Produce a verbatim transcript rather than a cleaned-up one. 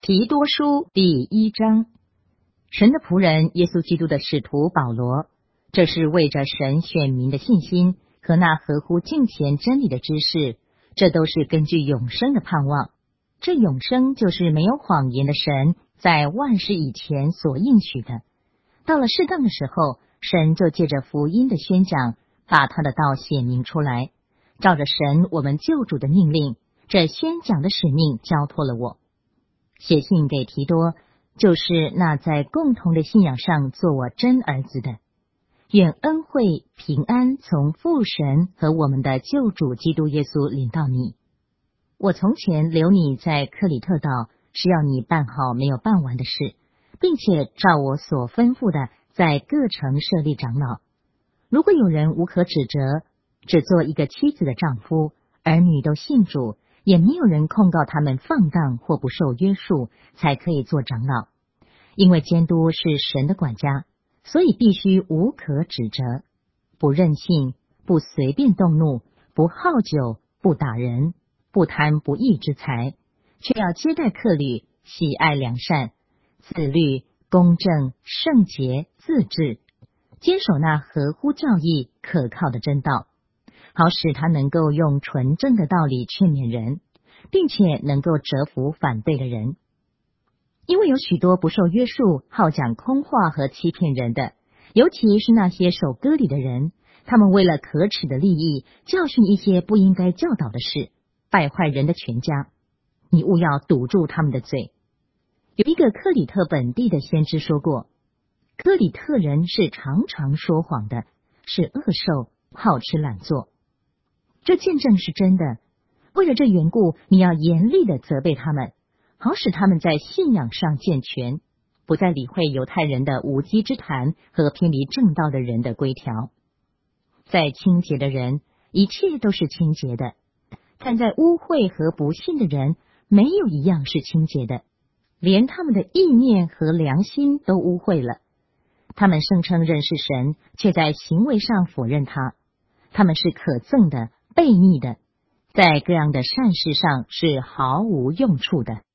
提多书第一章，神的仆人耶稣基督的使徒保罗，这是为着神选民的信心和那合乎敬虔真理的知识，这都是根据永生的盼望。这永生就是没有谎言的神在万事以前所应许的。到了适当的时候，神就借着福音的宣讲，把他的道显明出来，照着神我们救主的命令，这宣讲的使命交托了我。写信给提多，就是那在共同的信仰上做我真儿子的。愿恩惠平安从父神和我们的救主基督耶稣临到你。我从前留你在克里特岛，是要你办好没有办完的事，并且照我所吩咐的，在各城设立长老。如果有人无可指责，只做一个妻子的丈夫，儿女都信主，也没有人控告他们放荡或不受约束，才可以做长老。因为监督是神的管家，所以必须无可指责，不任性，不随便动怒，不好酒，不打人，不贪不义之财，却要接待客旅，喜爱良善，自律、公正、圣洁、自治，坚守那合乎教义可靠的真道，好使他能够用纯正的道理劝勉人，并且能够折服反对的人。因为有许多不受约束、好讲空话和欺骗人的，尤其是那些守割礼的人，他们为了可耻的利益，教训一些不应该教导的事，败坏人的全家。你务要堵住他们的嘴。有一个克里特本地的先知说过，克里特人是常常说谎的，是恶兽，好吃懒做。这见证是真的。为了这缘故，你要严厉的责备他们，好使他们在信仰上健全，不再理会犹太人的无稽之谈和偏离正道的人的规条。在清洁的人，一切都是清洁的，但在污秽和不信的人，没有一样是清洁的，连他们的意念和良心都污秽了。他们声称认识神，却在行为上否认他。他们是可憎的、悖逆的，在各样的善事上是毫无用处的。